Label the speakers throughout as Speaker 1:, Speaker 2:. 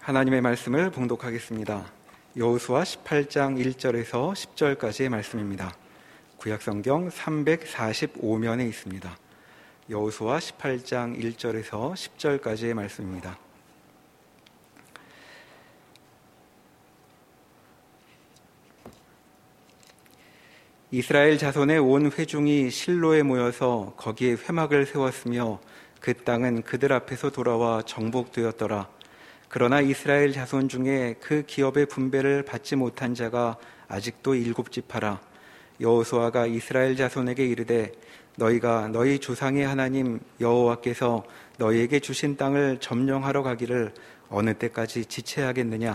Speaker 1: 하나님의 말씀을 봉독하겠습니다. 여호수아 18장 1절에서 10절까지의 말씀입니다. 구약성경 345면에 있습니다. 여호수아 18장 1절에서 10절까지의 말씀입니다. 이스라엘 자손의 온 회중이 실로에 모여서 거기에 회막을 세웠으며 그 땅은 그들 앞에서 돌아와 정복되었더라. 그러나 이스라엘 자손 중에 그 기업의 분배를 받지 못한 자가 아직도 7지파라. 여호수아가 이스라엘 자손에게 이르되 너희가 너희 조상의 하나님 여호와께서 너희에게 주신 땅을 점령하러 가기를 어느 때까지 지체하겠느냐?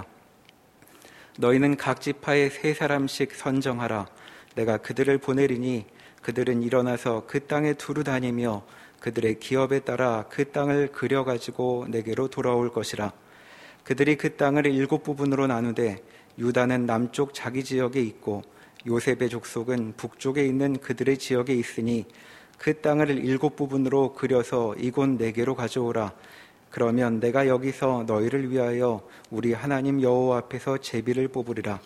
Speaker 1: 너희는 각 지파에 3사람씩 선정하라. 내가 그들을 보내리니 그들은 일어나서 그 땅에 두루 다니며 그들의 기업에 따라 그 땅을 그려가지고 내게로 돌아올 것이라. 그들이 그 땅을 7부분으로 나누되 유다는 남쪽 자기 지역에 있고 요셉의 족속은 북쪽에 있는 그들의 지역에 있으니 그 땅을 7부분으로 그려서 이곳 내게로 가져오라. 그러면 내가 여기서 너희를 위하여 우리 하나님 여호와 앞에서 제비를 뽑으리라.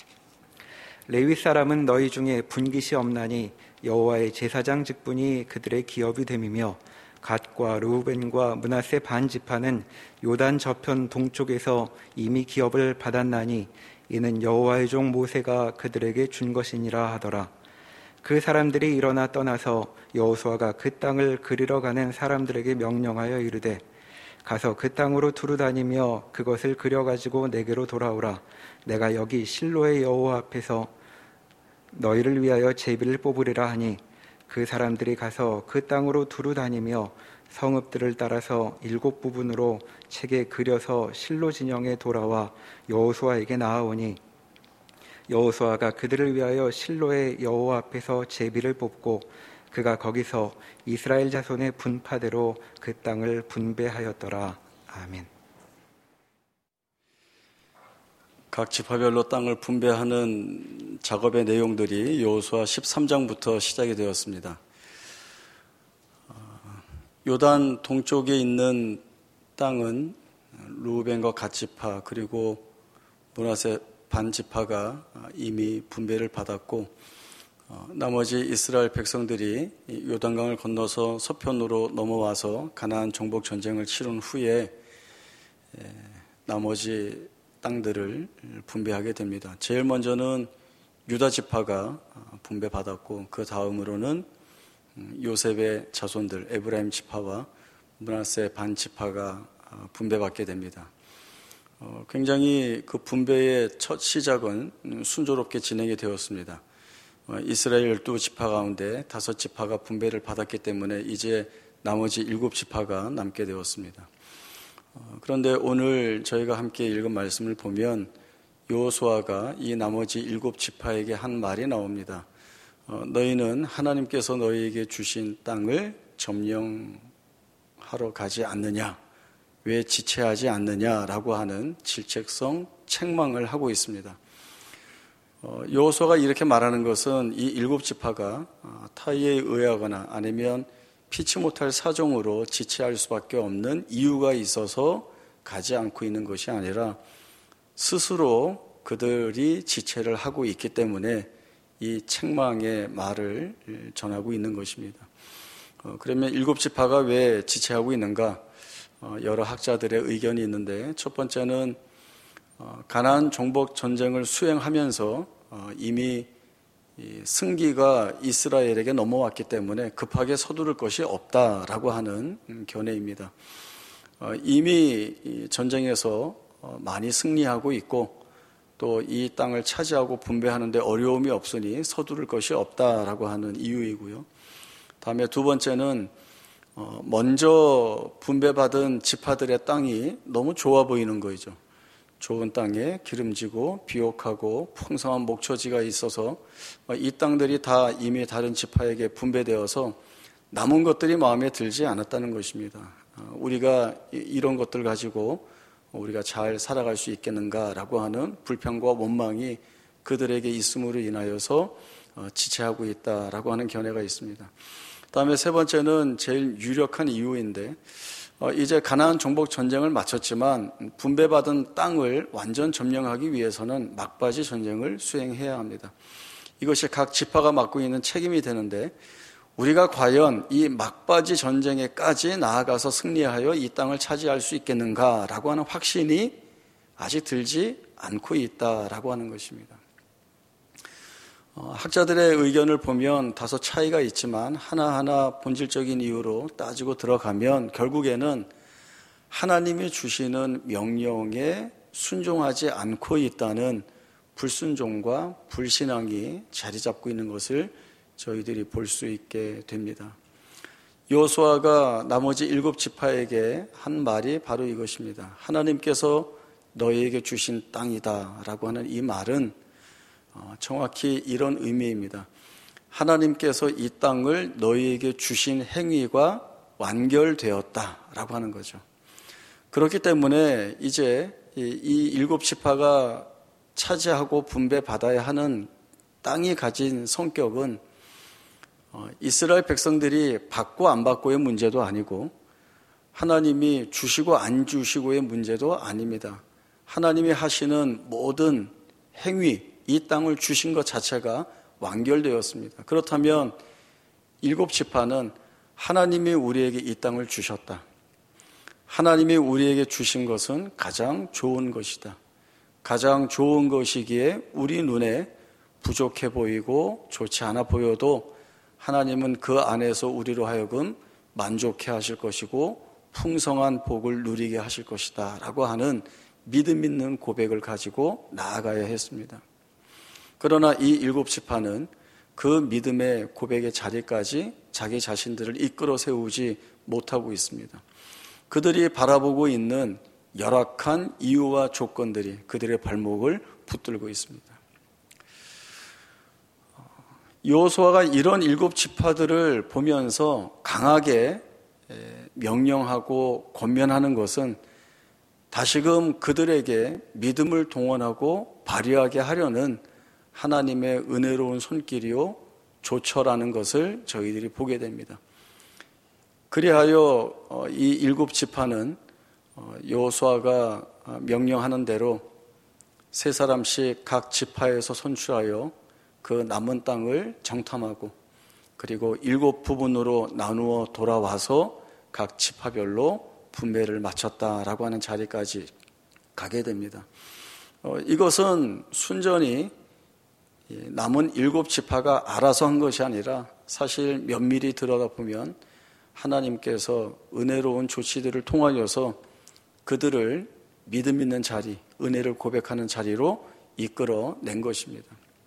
Speaker 1: 레위 사람은 너희 중에 분깃이 없나니 여호와의 제사장 직분이 그들의 기업이 됨이며 갓과 르우벤과 므낫세 반 지파는 요단 저편 동쪽에서 이미 기업을 받았나니 이는 여호와의 종 모세가 그들에게 준 것이니라 하더라. 그 사람들이 일어나 떠나서 여호수아가 그 땅을 그리러 가는 사람들에게 명령하여 이르되 가서 그 땅으로 두루 다니며 그것을 그려가지고 내게로 돌아오라. 내가 여기 실로의 여호와 앞에서 너희를 위하여 제비를 뽑으리라 하니 그 사람들이 가서 그 땅으로 두루 다니며 성읍들을 따라서 7부분으로 책에 그려서 실로 진영에 돌아와 여호수아에게 나아오니 여호수아가 그들을 위하여 실로의 여호와 앞에서 제비를 뽑고 그가 거기서 이스라엘 자손의 분파대로 그 땅을 분배하였더라. 아멘.
Speaker 2: 각 지파별로 땅을 분배하는 작업의 내용들이 여호수아 13장부터 시작이 되었습니다. 요단 동쪽에 있는 땅은 르우벤과 갓 지파 그리고 므낫세 반 지파가 이미 분배를 받았고 나머지 이스라엘 백성들이 요단강을 건너서 서편으로 넘어와서 가나안 정복 전쟁을 치른 후에 나머지 땅들을 분배하게 됩니다. 제일 먼저는 유다 지파가 분배받았고 그 다음으로는 요셉의 자손들 에브라임 지파와 므낫세 반 지파가 분배받게 됩니다. 굉장히 그 분배의 첫 시작은 순조롭게 진행이 되었습니다. 이스라엘 12지파 가운데 5지파가 분배를 받았기 때문에 이제 나머지 7지파가 남게 되었습니다. 그런데 오늘 저희가 함께 읽은 말씀을 보면 여호수아가 이 나머지 7지파에게 한 말이 나옵니다. 너희는 하나님께서 너희에게 주신 땅을 점령하러 가지 않느냐? 왜 지체하지 않느냐라고 하는 질책성 책망을 하고 있습니다. 여호수아가 이렇게 말하는 것은 이 7지파가 타의에 의하거나 아니면 피치 못할 사정으로 지체할 수밖에 없는 이유가 있어서 가지 않고 있는 것이 아니라 스스로 그들이 지체를 하고 있기 때문에 이 책망의 말을 전하고 있는 것입니다. 그러면 7지파가 왜 지체하고 있는가? 여러 학자들의 의견이 있는데 첫 번째는 가나안 정복 전쟁을 수행하면서 이미 승기가 이스라엘에게 넘어왔기 때문에 급하게 서두를 것이 없다라고 하는 견해입니다. 이미 전쟁에서 많이 승리하고 있고 또 이 땅을 차지하고 분배하는 데 어려움이 없으니 서두를 것이 없다라고 하는 이유이고요. 다음에 두 번째는 먼저 분배받은 지파들의 땅이 너무 좋아 보이는 거죠. 좋은 땅에 기름지고 비옥하고 풍성한 목초지가 있어서 이 땅들이 다 이미 다른 지파에게 분배되어서 남은 것들이 마음에 들지 않았다는 것입니다. 우리가 이런 것들 가지고 우리가 잘 살아갈 수 있겠는가라고 하는 불평과 원망이 그들에게 있음으로 인하여서 지체하고 있다라고 하는 견해가 있습니다. 다음에 세 번째는 제일 유력한 이유인데 이제 가나안 정복 전쟁을 마쳤지만 분배받은 땅을 완전 점령하기 위해서는 막바지 전쟁을 수행해야 합니다. 이것이 각 지파가 맡고 있는 책임이 되는데 우리가 과연 이 막바지 전쟁에까지 나아가서 승리하여 이 땅을 차지할 수 있겠는가라고 하는 확신이 아직 들지 않고 있다라고 하는 것입니다. 학자들의 의견을 보면 다소 차이가 있지만 하나하나 본질적인 이유로 따지고 들어가면 결국에는 하나님이 주시는 명령에 순종하지 않고 있다는 불순종과 불신앙이 자리 잡고 있는 것을 저희들이 볼 수 있게 됩니다. 여호수아가 나머지 7지파에게 한 말이 바로 이것입니다. 하나님께서 너희에게 주신 땅이다 라고 하는 이 말은 정확히 이런 의미입니다. 하나님께서 이 땅을 너희에게 주신 행위가 완결되었다라고 하는 거죠. 그렇기 때문에 이제 이 7지파가 차지하고 분배받아야 하는 땅이 가진 성격은 이스라엘 백성들이 받고 안 받고의 문제도 아니고 하나님이 주시고 안 주시고의 문제도 아닙니다. 하나님이 하시는 모든 행위, 이 땅을 주신 것 자체가 완결되었습니다. 그렇다면 7지파는 하나님이 우리에게 이 땅을 주셨다. 하나님이 우리에게 주신 것은 가장 좋은 것이다. 가장 좋은 것이기에 우리 눈에 부족해 보이고 좋지 않아 보여도 하나님은 그 안에서 우리로 하여금 만족해 하실 것이고 풍성한 복을 누리게 하실 것이다 라고 하는 믿음 있는 고백을 가지고 나아가야 했습니다. 그러나 이 7지파는 그 믿음의 고백의 자리까지 자기 자신들을 이끌어 세우지 못하고 있습니다. 그들이 바라보고 있는 열악한 이유와 조건들이 그들의 발목을 붙들고 있습니다. 여호수아가 이런 7지파들을 보면서 강하게 명령하고 권면하는 것은 다시금 그들에게 믿음을 동원하고 발휘하게 하려는 하나님의 은혜로운 손길이요 조처라는 것을 저희들이 보게 됩니다. 그리하여 이 7지파는 여호수아가 명령하는 대로 세 사람씩 각 지파에서 선출하여 그 남은 땅을 정탐하고 그리고 7부분으로 나누어 돌아와서 각 지파별로 분배를 마쳤다라고 하는 자리까지 가게 됩니다. 이것은 순전히 남은 7지파가 알아서 한 것이 아니라 사실 면밀히 들여다보면 하나님께서 은혜로운 조치들을 통하여서 그들을 믿음 있는 자리, 은혜를 고백하는 자리로 이끌어낸 것입니다.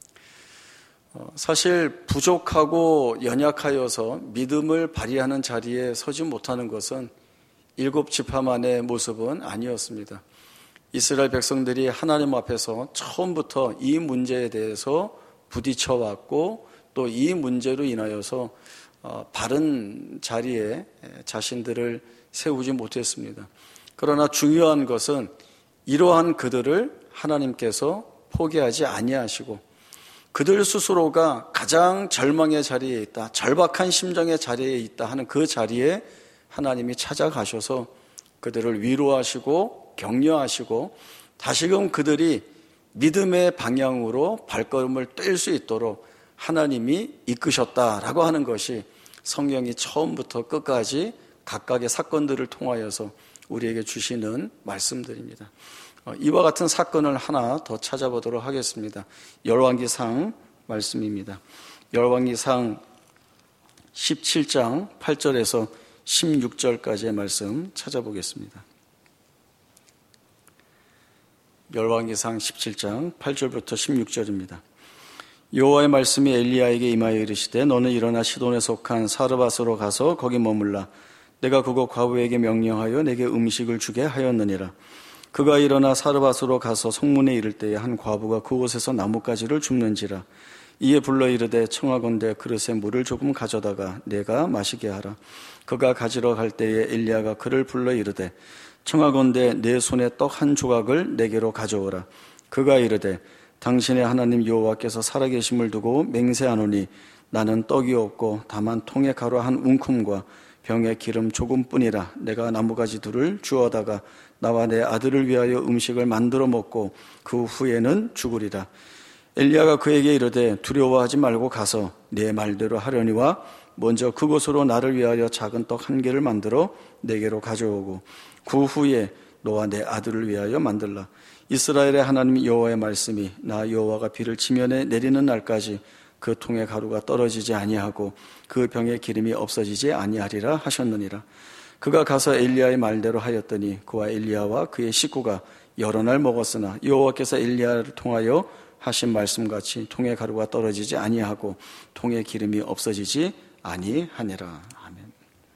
Speaker 2: 사실 부족하고 연약하여서 믿음을 발휘하는 자리에 서지 못하는 것은 7지파만의 모습은 아니었습니다. 이스라엘 백성들이 하나님 앞에서 처음부터 이 문제에 대해서 부딪혀 왔고 또 이 문제로 인하여서 바른 자리에 자신들을 세우지 못했습니다. 그러나 중요한 것은 이러한 그들을 하나님께서 포기하지 아니하시고 그들 스스로가 가장 절망의 자리에 있다, 절박한 심정의 자리에 있다 하는 그 자리에 하나님이 찾아가셔서 그들을 위로하시고 격려하시고 다시금 그들이 믿음의 방향으로 발걸음을 뗄 수 있도록 하나님이 이끄셨다라고 하는 것이 성경이 처음부터 끝까지 각각의 사건들을 통하여서 우리에게 주시는 말씀들입니다. 이와 같은 사건을 하나 더 찾아보도록 하겠습니다. 열왕기상 말씀입니다. 열왕기상 17장 8절에서 16절까지의 말씀 찾아보겠습니다. 열왕기상 17장 8절부터 16절입니다. 여호와의 말씀이 엘리야에게 임하여 이르시되 너는 일어나 시돈에 속한 사르밧으로 가서 거기 머물라. 내가 그곳 과부에게 명령하여 내게 음식을 주게 하였느니라. 그가 일어나 사르밧으로 가서 성문에 이를 때에 한 과부가 그곳에서 나뭇가지를 줍는지라. 이에 불러 이르되 청하건대 그릇에 물을 조금 가져다가 내가 마시게 하라. 그가 가지러 갈 때에 엘리야가 그를 불러 이르되 청하건대 내 손에 떡 한 조각을 내게로 가져오라. 그가 이르되 당신의 하나님 여호와께서 살아계심을 두고 맹세하노니 나는 떡이 없고 다만 통에 가루 한 움큼과 병에 기름 조금뿐이라. 내가 나무가지 둘을 주워다가 나와 내 아들을 위하여 음식을 만들어 먹고 그 후에는 죽으리라. 엘리야가 그에게 이르되 두려워하지 말고 가서 네 말대로 하려니와 먼저 그곳으로 나를 위하여 작은 떡 1개를 만들어 내게로 가져오고 그 후에 너와 내 아들을 위하여 만들라. 이스라엘의 하나님 여호와의 말씀이 나 여호와가 비를 지면에 내리는 날까지 그 통에 가루가 떨어지지 아니하고 그 병에 기름이 없어지지 아니하리라 하셨느니라. 그가 가서 엘리야의 말대로 하였더니 그와 엘리야와 그의 식구가 여러 날 먹었으나 여호와께서 엘리야를 통하여 하신 말씀같이 통에 가루가 떨어지지 아니하고 통에 기름이 없어지지 아니하니라. 아멘.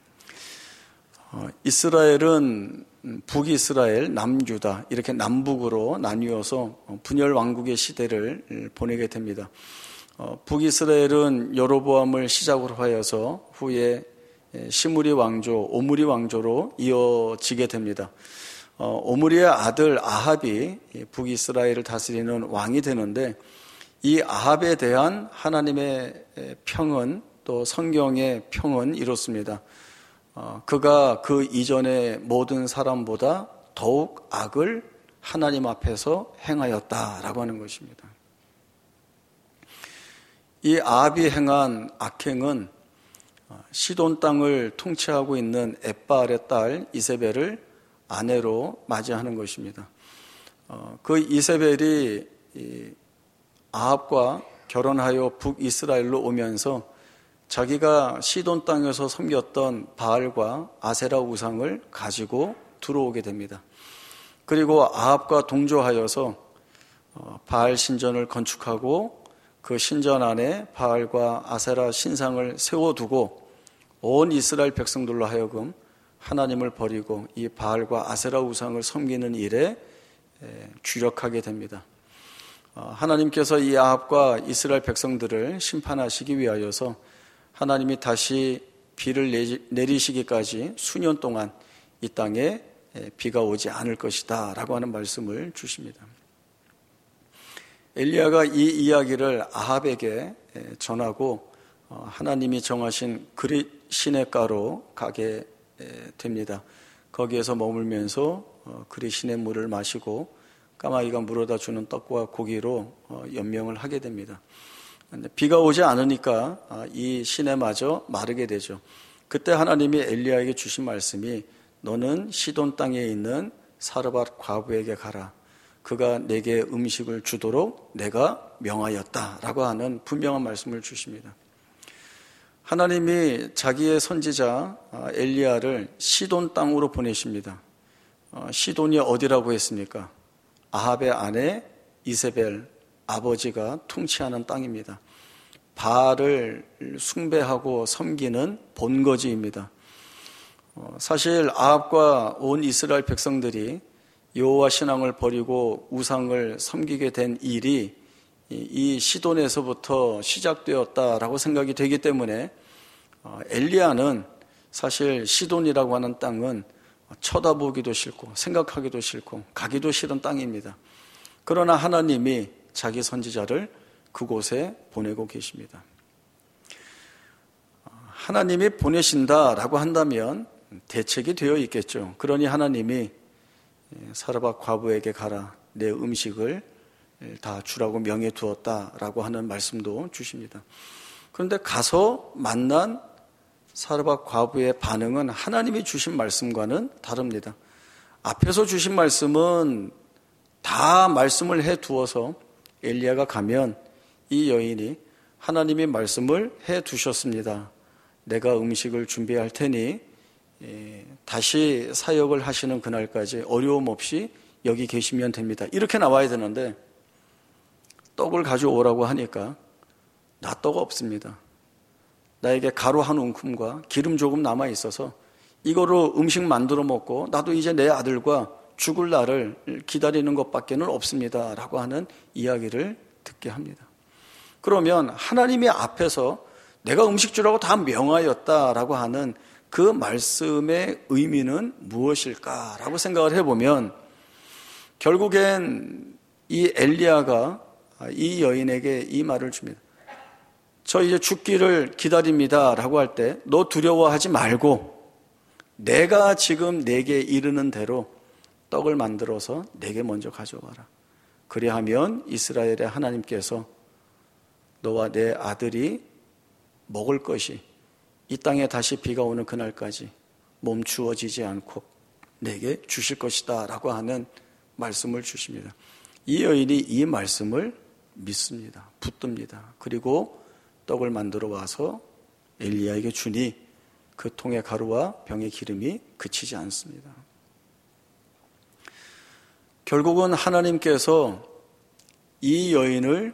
Speaker 2: 이스라엘은 북이스라엘, 남유다 이렇게 남북으로 나뉘어서 분열 왕국의 시대를 보내게 됩니다. 북이스라엘은 여로보암을 시작으로 하여서 후에 시므리 왕조, 오므리 왕조로 이어지게 됩니다. 오므리의 아들 아합이 북이스라엘을 다스리는 왕이 되는데 이 아합에 대한 하나님의 평은 또 성경의 평은 이렇습니다. 그가 그 이전의 모든 사람보다 더욱 악을 하나님 앞에서 행하였다라고 하는 것입니다. 이 아합이 행한 악행은 시돈 땅을 통치하고 있는 엣바알의 딸 이세벨을 아내로 맞이하는 것입니다. 그 이세벨이 아합과 결혼하여 북이스라엘로 오면서 자기가 시돈 땅에서 섬겼던 바알과 아세라 우상을 가지고 들어오게 됩니다. 그리고 아합과 동조하여서 바알 신전을 건축하고 그 신전 안에 바알과 아세라 신상을 세워두고 온 이스라엘 백성들로 하여금 하나님을 버리고 이 바알과 아세라 우상을 섬기는 일에 주력하게 됩니다. 하나님께서 이 아합과 이스라엘 백성들을 심판하시기 위하여서 하나님이 다시 비를 내리시기까지 수년 동안 이 땅에 비가 오지 않을 것이다 라고 하는 말씀을 주십니다. 엘리야가 이 이야기를 아합에게 전하고 하나님이 정하신 그릿 시내가로 가게 됩니다. 거기에서 머물면서 그릿 시냇물을 마시고 까마귀가 물어다 주는 떡과 고기로 연명을 하게 됩니다. 비가 오지 않으니까 이 시내마저 마르게 되죠. 그때 하나님이 엘리야에게 주신 말씀이 너는 시돈 땅에 있는 사르밧 과부에게 가라. 그가 내게 음식을 주도록 내가 명하였다라고 하는 분명한 말씀을 주십니다. 하나님이 자기의 선지자 엘리야를 시돈 땅으로 보내십니다. 시돈이 어디라고 했습니까? 아합의 아내 이세벨 아버지가 통치하는 땅입니다. 바알을 숭배하고 섬기는 본거지입니다. 사실 아합과 온 이스라엘 백성들이 여호와 신앙을 버리고 우상을 섬기게 된 일이 이 시돈에서부터 시작되었다라고 생각이 되기 때문에 엘리야는 사실 시돈이라고 하는 땅은 쳐다보기도 싫고 생각하기도 싫고 가기도 싫은 땅입니다. 그러나 하나님이 자기 선지자를 그곳에 보내고 계십니다. 하나님이 보내신다라고 한다면 대책이 되어 있겠죠. 그러니 하나님이 사르밧 과부에게 가라. 내 음식을 다 주라고 명해 두었다라고 하는 말씀도 주십니다. 그런데 가서 만난 사르밧 과부의 반응은 하나님이 주신 말씀과는 다릅니다. 앞에서 주신 말씀은 다 말씀을 해 두어서 엘리야가 가면 이 여인이 하나님이 말씀을 해 두셨습니다. 내가 음식을 준비할 테니 다시 사역을 하시는 그날까지 어려움 없이 여기 계시면 됩니다. 이렇게 나와야 되는데 떡을 가져오라고 하니까 나 떡 없습니다. 나에게 가루 한 움큼과 기름 조금 남아 있어서 이거로 음식 만들어 먹고 나도 이제 내 아들과 죽을 날을 기다리는 것밖에는 없습니다 라고 하는 이야기를 듣게 합니다. 그러면 하나님이 앞에서 내가 음식 주라고 다 명하였다라고 하는 그 말씀의 의미는 무엇일까라고 생각을 해보면 결국엔 이 엘리야가 이 여인에게 이 말을 줍니다. 저 이제 죽기를 기다립니다 라고 할 때 너 두려워하지 말고 내가 지금 내게 이르는 대로 떡을 만들어서 내게 먼저 가져와라. 그리하면 이스라엘의 하나님께서 너와 내 아들이 먹을 것이 이 땅에 다시 비가 오는 그날까지 멈추어지지 않고 내게 주실 것이다 라고 하는 말씀을 주십니다. 이 여인이 이 말씀을 믿습니다. 붙듭니다. 그리고 떡을 만들어 와서 엘리야에게 주니 그 통의 가루와 병의 기름이 그치지 않습니다. 결국은 하나님께서 이 여인을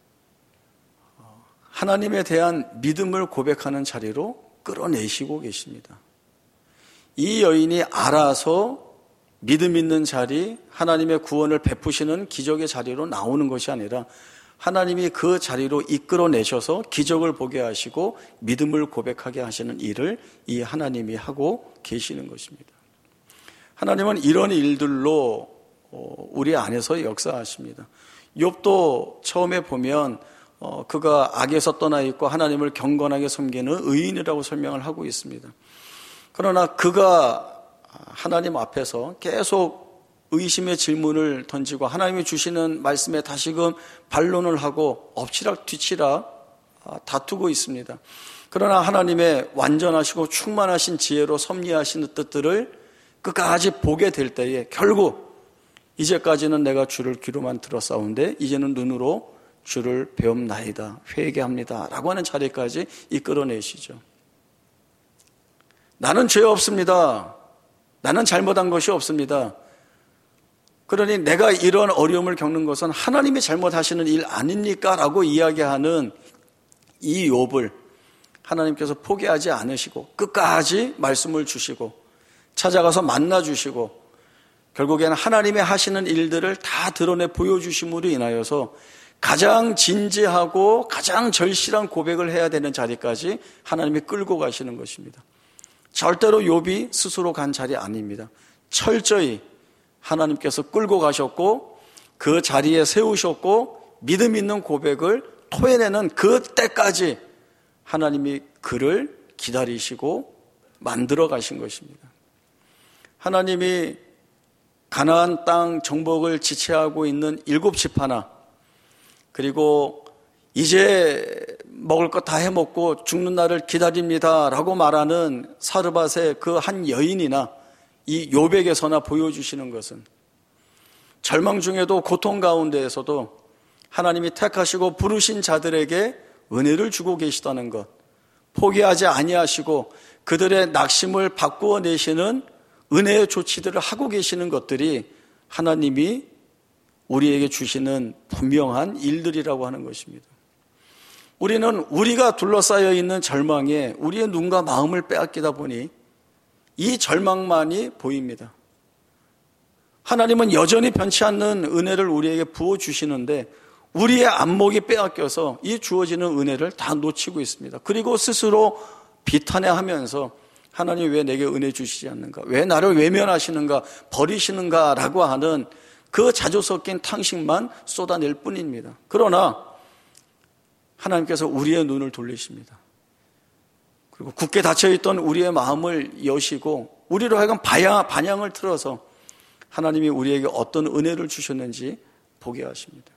Speaker 2: 하나님에 대한 믿음을 고백하는 자리로 끌어내시고 계십니다. 이 여인이 알아서 믿음 있는 자리, 하나님의 구원을 베푸시는 기적의 자리로 나오는 것이 아니라 하나님이 그 자리로 이끌어내셔서 기적을 보게 하시고 믿음을 고백하게 하시는 일을 이 하나님이 하고 계시는 것입니다. 하나님은 이런 일들로 우리 안에서 역사하십니다. 욥도 처음에 보면 그가 악에서 떠나 있고 하나님을 경건하게 섬기는 의인이라고 설명을 하고 있습니다. 그러나 그가 하나님 앞에서 계속 의심의 질문을 던지고 하나님이 주시는 말씀에 다시금 반론을 하고 엎치락뒤치락 다투고 있습니다. 그러나 하나님의 완전하시고 충만하신 지혜로 섭리하시는 뜻들을 끝까지 보게 될 때에 결국 이제까지는 내가 주를 귀로만 들었사온데 이제는 눈으로 주를 배움나이다, 회개합니다 라고 하는 자리까지 이끌어내시죠. 나는 죄 없습니다. 나는 잘못한 것이 없습니다. 그러니 내가 이런 어려움을 겪는 것은 하나님이 잘못하시는 일 아닙니까? 라고 이야기하는 이 욥을 하나님께서 포기하지 않으시고 끝까지 말씀을 주시고 찾아가서 만나주시고 결국에는 하나님의 하시는 일들을 다 드러내 보여주심으로 인하여서 가장 진지하고 가장 절실한 고백을 해야 되는 자리까지 하나님이 끌고 가시는 것입니다. 절대로 욥이 스스로 간 자리 아닙니다. 철저히 하나님께서 끌고 가셨고 그 자리에 세우셨고 믿음 있는 고백을 토해내는 그 때까지 하나님이 그를 기다리시고 만들어 가신 것입니다. 하나님이 가나안 땅 정복을 지체하고 있는 7지파나 그리고 이제 먹을 것 다 해먹고 죽는 날을 기다립니다 라고 말하는 사르밧의 그 한 여인이나 이 욥에게서나 보여주시는 것은 절망 중에도 고통 가운데에서도 하나님이 택하시고 부르신 자들에게 은혜를 주고 계시다는 것, 포기하지 아니하시고 그들의 낙심을 바꾸어 내시는 은혜의 조치들을 하고 계시는 것들이 하나님이 우리에게 주시는 분명한 일들이라고 하는 것입니다. 우리는 우리가 둘러싸여 있는 절망에 우리의 눈과 마음을 빼앗기다 보니 이 절망만이 보입니다. 하나님은 여전히 변치 않는 은혜를 우리에게 부어주시는데 우리의 안목이 빼앗겨서 이 주어지는 은혜를 다 놓치고 있습니다. 그리고 스스로 비탄해하면서 하나님 왜 내게 은혜 주시지 않는가? 왜 나를 외면하시는가? 버리시는가? 라고 하는 그 자주 섞인 탕식만 쏟아낼 뿐입니다. 그러나 하나님께서 우리의 눈을 돌리십니다. 그리고 굳게 닫혀있던 우리의 마음을 여시고 우리로 하여금 반향을 틀어서 하나님이 우리에게 어떤 은혜를 주셨는지 보게 하십니다.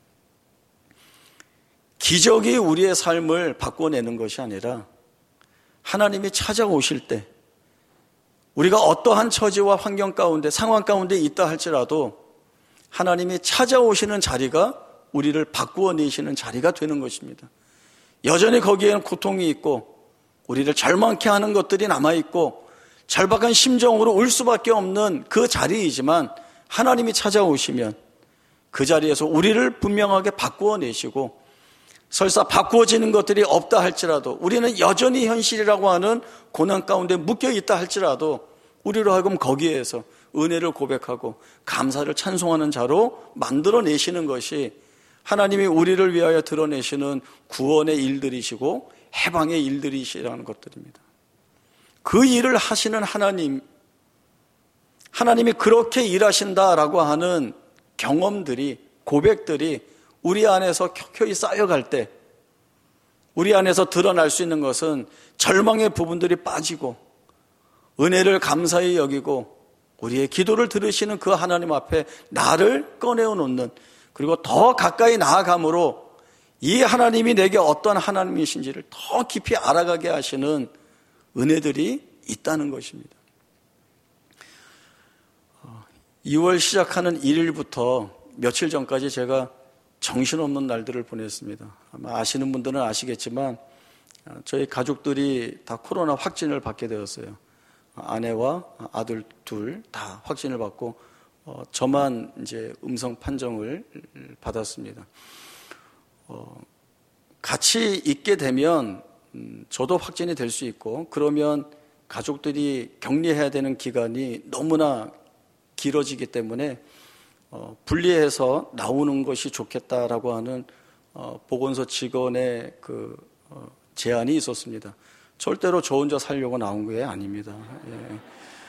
Speaker 2: 기적이 우리의 삶을 바꿔내는 것이 아니라 하나님이 찾아오실 때 우리가 어떠한 처지와 환경 가운데 상황 가운데 있다 할지라도 하나님이 찾아오시는 자리가 우리를 바꾸어 내시는 자리가 되는 것입니다. 여전히 거기에는 고통이 있고 우리를 절망케 하는 것들이 남아있고 절박한 심정으로 울 수밖에 없는 그 자리이지만 하나님이 찾아오시면 그 자리에서 우리를 분명하게 바꾸어 내시고 설사 바꾸어지는 것들이 없다 할지라도 우리는 여전히 현실이라고 하는 고난 가운데 묶여 있다 할지라도 우리로 하여금 거기에서 은혜를 고백하고 감사를 찬송하는 자로 만들어내시는 것이 하나님이 우리를 위하여 드러내시는 구원의 일들이시고 해방의 일들이시라는 것들입니다. 그 일을 하시는 하나님이 그렇게 일하신다라고 하는 경험들이, 고백들이 우리 안에서 켜켜이 쌓여갈 때 우리 안에서 드러날 수 있는 것은 절망의 부분들이 빠지고 은혜를 감사히 여기고 우리의 기도를 들으시는 그 하나님 앞에 나를 꺼내어 놓는, 그리고 더 가까이 나아감으로 이 하나님이 내게 어떤 하나님이신지를 더 깊이 알아가게 하시는 은혜들이 있다는 것입니다. 2월 시작하는 1일부터 며칠 전까지 제가 정신없는 날들을 보냈습니다. 아마 아시는 분들은 아시겠지만 저희 가족들이 다 코로나 확진을 받게 되었어요. 아내와 아들 둘 다 확진을 받고 저만 이제 음성 판정을 받았습니다. 같이 있게 되면 저도 확진이 될 수 있고, 그러면 가족들이 격리해야 되는 기간이 너무나 길어지기 때문에 분리해서 나오는 것이 좋겠다라고 하는 보건소 직원의 그 제안이 있었습니다. 절대로 저 혼자 살려고 나온 게 아닙니다. 예.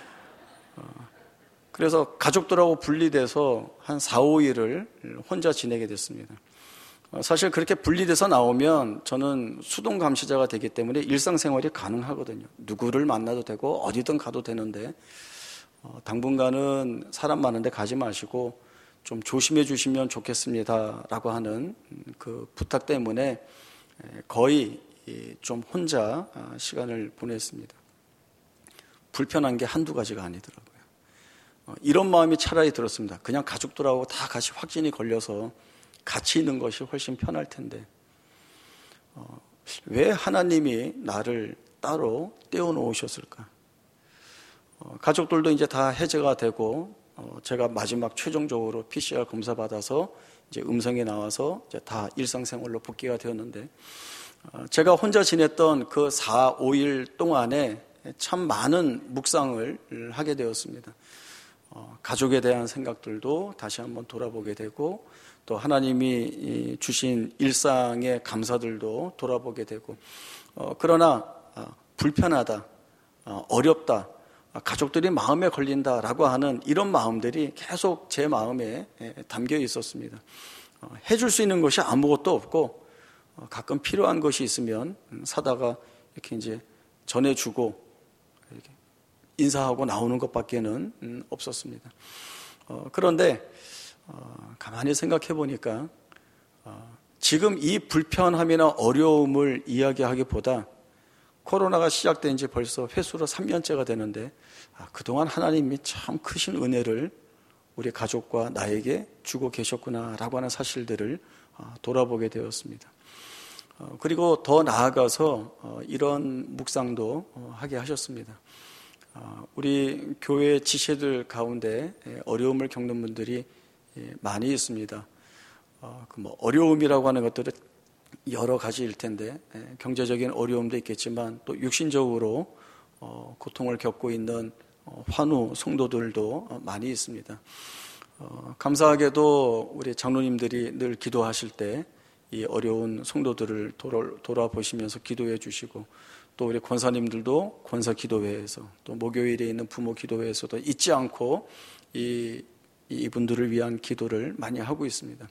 Speaker 2: 그래서 가족들하고 분리돼서 한 4, 5일을 혼자 지내게 됐습니다. 사실 그렇게 분리돼서 나오면 저는 수동 감시자가 되기 때문에 일상생활이 가능하거든요. 누구를 만나도 되고 어디든 가도 되는데 당분간은 사람 많은데 가지 마시고 좀 조심해 주시면 좋겠습니다 라고 하는 그 부탁 때문에 거의 좀 혼자 시간을 보냈습니다. 불편한 게 한두 가지가 아니더라고요. 이런 마음이 차라리 들었습니다. 그냥 가족들하고 다 같이 확진이 걸려서 같이 있는 것이 훨씬 편할 텐데 왜 하나님이 나를 따로 떼어놓으셨을까? 가족들도 이제 다 해제가 되고 제가 마지막 최종적으로 PCR 검사 받아서 이제 음성이 나와서 이제 다 일상생활로 복귀가 되었는데 제가 혼자 지냈던 그 4, 5일 동안에 참 많은 묵상을 하게 되었습니다. 가족에 대한 생각들도 다시 한번 돌아보게 되고 또 하나님이 주신 일상의 감사들도 돌아보게 되고 그러나 불편하다, 어렵다, 가족들이 마음에 걸린다라고 하는 이런 마음들이 계속 제 마음에 담겨 있었습니다. 해줄 수 있는 것이 아무것도 없고 가끔 필요한 것이 있으면 사다가 이렇게 이제 전해주고 이렇게 인사하고 나오는 것밖에는 없었습니다. 그런데 가만히 생각해 보니까 지금 이 불편함이나 어려움을 이야기하기보다 코로나가 시작된 지 벌써 횟수로 3년째가 되는데 그동안 하나님이 참 크신 은혜를 우리 가족과 나에게 주고 계셨구나라고 하는 사실들을 돌아보게 되었습니다. 그리고 더 나아가서 이런 묵상도 하게 하셨습니다. 우리 교회 지체들 가운데 어려움을 겪는 분들이 많이 있습니다. 어려움이라고 하는 것들은 여러 가지일 텐데 경제적인 어려움도 있겠지만 또 육신적으로 고통을 겪고 있는 환우 성도들도 많이 있습니다. 감사하게도 우리 장로님들이 늘 기도하실 때 이 어려운 성도들을 돌아보시면서 기도해 주시고 또 우리 권사님들도 권사 기도회에서 또 목요일에 있는 부모 기도회에서도 잊지 않고 이분들을 위한 기도를 많이 하고 있습니다.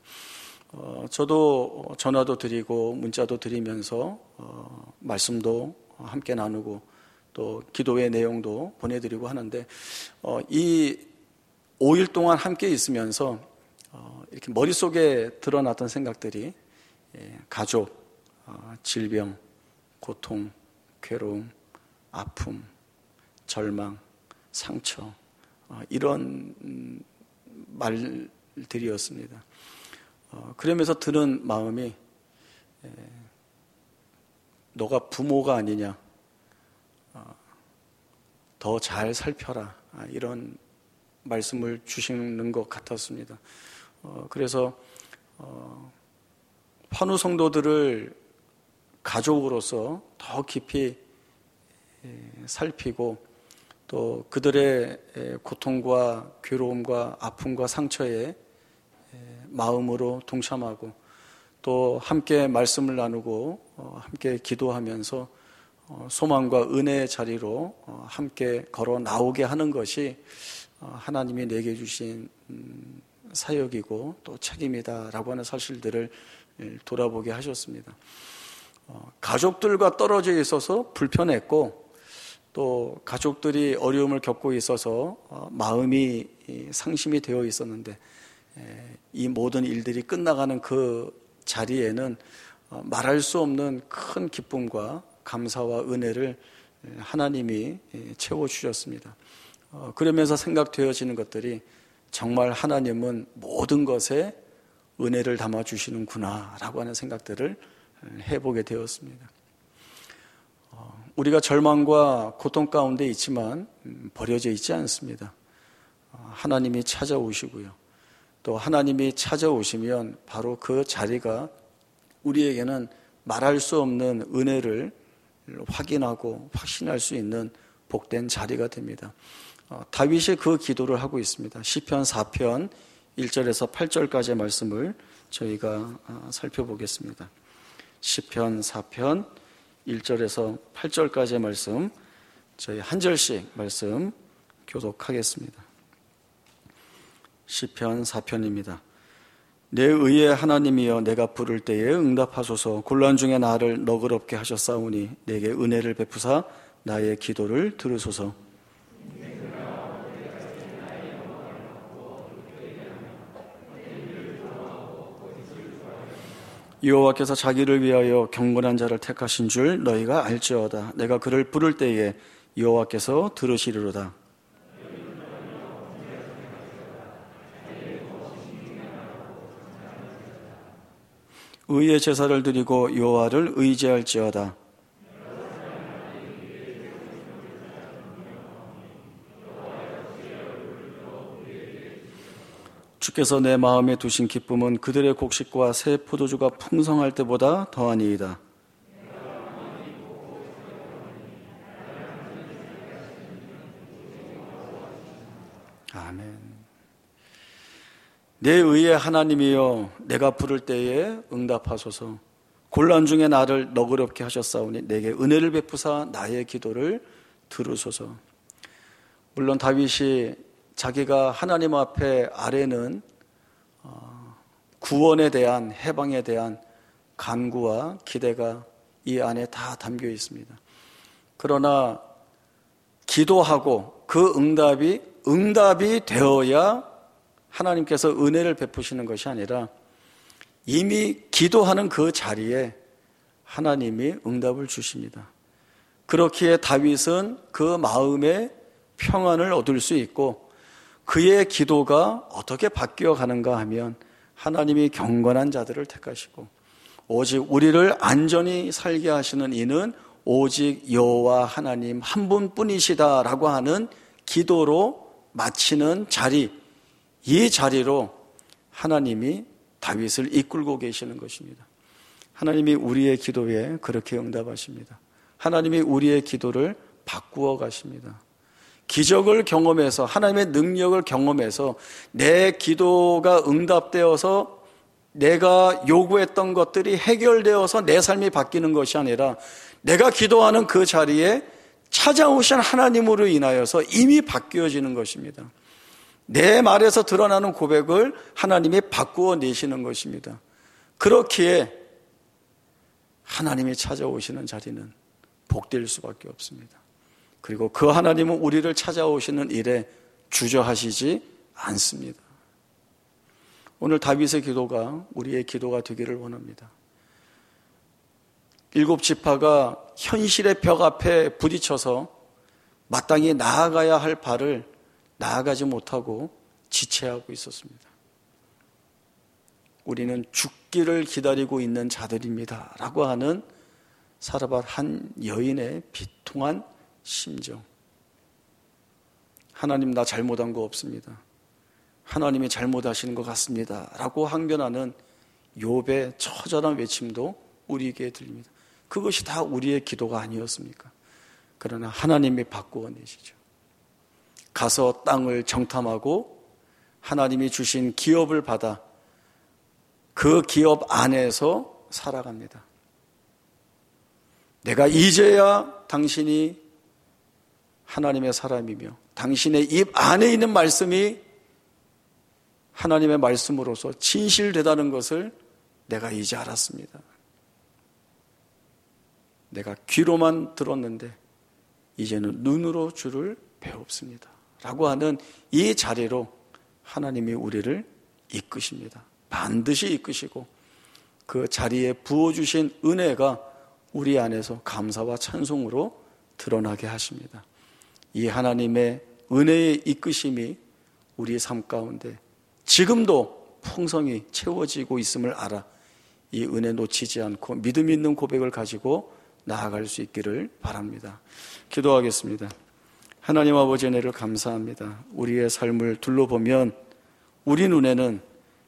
Speaker 2: 저도 전화도 드리고 문자도 드리면서 말씀도 함께 나누고 또 기도의 내용도 보내드리고 하는데 이 5일 동안 함께 있으면서 이렇게 머릿속에 드러났던 생각들이 가족, 질병, 고통, 괴로움, 아픔, 절망, 상처 이런 말들이었습니다. 그러면서 드는 마음이 너가 부모가 아니냐, 더 잘 살펴라 이런 말씀을 주시는 것 같았습니다. 그래서 환우 성도들을 가족으로서 더 깊이 살피고 또 그들의 고통과 괴로움과 아픔과 상처에 마음으로 동참하고 또 함께 말씀을 나누고 함께 기도하면서 소망과 은혜의 자리로 함께 걸어 나오게 하는 것이 하나님이 내게 주신 사역이고 또 책임이다라고 하는 사실들을 돌아보게 하셨습니다. 가족들과 떨어져 있어서 불편했고 또 가족들이 어려움을 겪고 있어서 마음이 상심이 되어 있었는데 이 모든 일들이 끝나가는 그 자리에는 말할 수 없는 큰 기쁨과 감사와 은혜를 하나님이 채워주셨습니다. 그러면서 생각되어지는 것들이 정말 하나님은 모든 것에 은혜를 담아주시는구나 라고 하는 생각들을 해보게 되었습니다. 우리가 절망과 고통 가운데 있지만 버려져 있지 않습니다. 하나님이 찾아오시고요. 또 하나님이 찾아오시면 바로 그 자리가 우리에게는 말할 수 없는 은혜를 확인하고 확신할 수 있는 복된 자리가 됩니다. 다윗이 그 기도를 하고 있습니다. 시편 4편 1절에서 8절까지의 말씀을 저희가 살펴보겠습니다. 시편 4편 1절에서 8절까지의 말씀, 저희 한 절씩 말씀 교독하겠습니다. 시편 4편입니다. 내 의의 하나님이여 내가 부를 때에 응답하소서. 곤란 중에 나를 너그럽게 하셨사오니 내게 은혜를 베푸사 나의 기도를 들으소서. 여호와께서 자기를 위하여 경건한 자를 택하신 줄 너희가 알지어다. 내가 그를 부를 때에 여호와께서 들으시리로다. 의의 제사를 드리고 여호와를 의지할지어다. 주께서 내 마음에 두신 기쁨은 그들의 곡식과 새 포도주가 풍성할 때보다 더하니이다. 아멘. 내 의의 하나님이여 내가 부를 때에 응답하소서. 곤란 중에 나를 너그럽게 하셨사오니 내게 은혜를 베푸사 나의 기도를 들으소서. 물론 다윗이 자기가 하나님 앞에 아래는 구원에 대한, 해방에 대한 간구와 기대가 이 안에 다 담겨 있습니다. 그러나 기도하고 그 응답이 되어야 하나님께서 은혜를 베푸시는 것이 아니라 이미 기도하는 그 자리에 하나님이 응답을 주십니다. 그렇기에 다윗은 그 마음에 평안을 얻을 수 있고 그의 기도가 어떻게 바뀌어 가는가 하면 하나님이 경건한 자들을 택하시고 오직 우리를 안전히 살게 하시는 이는 오직 여호와 하나님 한 분뿐이시다라고 하는 기도로 마치는 자리, 이 자리로 하나님이 다윗을 이끌고 계시는 것입니다. 하나님이 우리의 기도에 그렇게 응답하십니다. 하나님이 우리의 기도를 바꾸어 가십니다. 기적을 경험해서 하나님의 능력을 경험해서 내 기도가 응답되어서 내가 요구했던 것들이 해결되어서 내 삶이 바뀌는 것이 아니라 내가 기도하는 그 자리에 찾아오신 하나님으로 인하여서 이미 바뀌어지는 것입니다. 내 말에서 드러나는 고백을 하나님이 바꾸어 내시는 것입니다. 그렇기에 하나님이 찾아오시는 자리는 복될 수밖에 없습니다. 그리고 그 하나님은 우리를 찾아오시는 일에 주저하시지 않습니다. 오늘 다윗의 기도가 우리의 기도가 되기를 원합니다. 7지파가 현실의 벽 앞에 부딪혀서 마땅히 나아가야 할 발을 나아가지 못하고 지체하고 있었습니다. 우리는 죽기를 기다리고 있는 자들입니다 라고 하는 사르밧 한 여인의 비통한 심정. 하나님 나 잘못한 거 없습니다. 하나님이 잘못하시는 것 같습니다 라고 항변하는 욥의 처절한 외침도 우리에게 들립니다. 그것이 다 우리의 기도가 아니었습니까? 그러나 하나님이 바꾸어 내시죠. 가서 땅을 정탐하고 하나님이 주신 기업을 받아 그 기업 안에서 살아갑니다. 내가 이제야 당신이 하나님의 사람이며 당신의 입 안에 있는 말씀이 하나님의 말씀으로서 진실되다는 것을 내가 이제 알았습니다. 내가 귀로만 들었는데 이제는 눈으로 주를 배웁습니다 라고 하는 이 자리로 하나님이 우리를 이끄십니다. 반드시 이끄시고 그 자리에 부어주신 은혜가 우리 안에서 감사와 찬송으로 드러나게 하십니다. 이 하나님의 은혜의 이끄심이 우리의 삶 가운데 지금도 풍성히 채워지고 있음을 알아 이 은혜 놓치지 않고 믿음 있는 고백을 가지고 나아갈 수 있기를 바랍니다. 기도하겠습니다. 하나님 아버지 은혜를 감사합니다. 우리의 삶을 둘러보면 우리 눈에는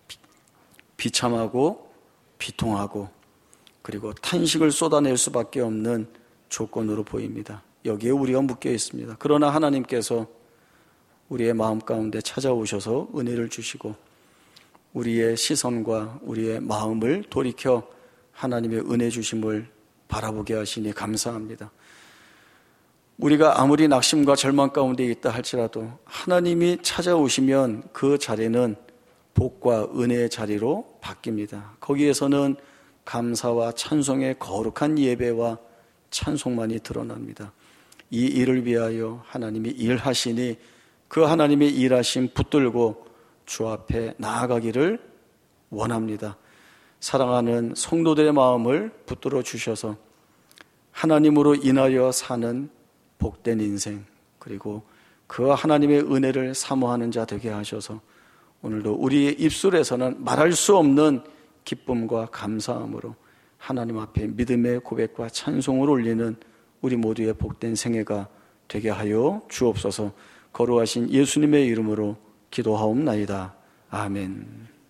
Speaker 2: 비참하고 비통하고 그리고 탄식을 쏟아낼 수밖에 없는 조건으로 보입니다. 여기에 우리가 묶여 있습니다. 그러나 하나님께서 우리의 마음 가운데 찾아오셔서 은혜를 주시고 우리의 시선과 우리의 마음을 돌이켜 하나님의 은혜 주심을 바라보게 하시니 감사합니다. 우리가 아무리 낙심과 절망 가운데 있다 할지라도 하나님이 찾아오시면 그 자리는 복과 은혜의 자리로 바뀝니다. 거기에서는 감사와 찬송의 거룩한 예배와 찬송만이 드러납니다. 이 일을 위하여 하나님이 일하시니 그 하나님의 일하심 붙들고 주 앞에 나아가기를 원합니다. 사랑하는 성도들의 마음을 붙들어 주셔서 하나님으로 인하여 사는 복된 인생 그리고 그 하나님의 은혜를 사모하는 자 되게 하셔서 오늘도 우리의 입술에서는 말할 수 없는 기쁨과 감사함으로 하나님 앞에 믿음의 고백과 찬송을 올리는 우리 모두의 복된 생애가 되게 하여 주옵소서. 거룩하신 예수님의 이름으로 기도하옵나이다. 아멘.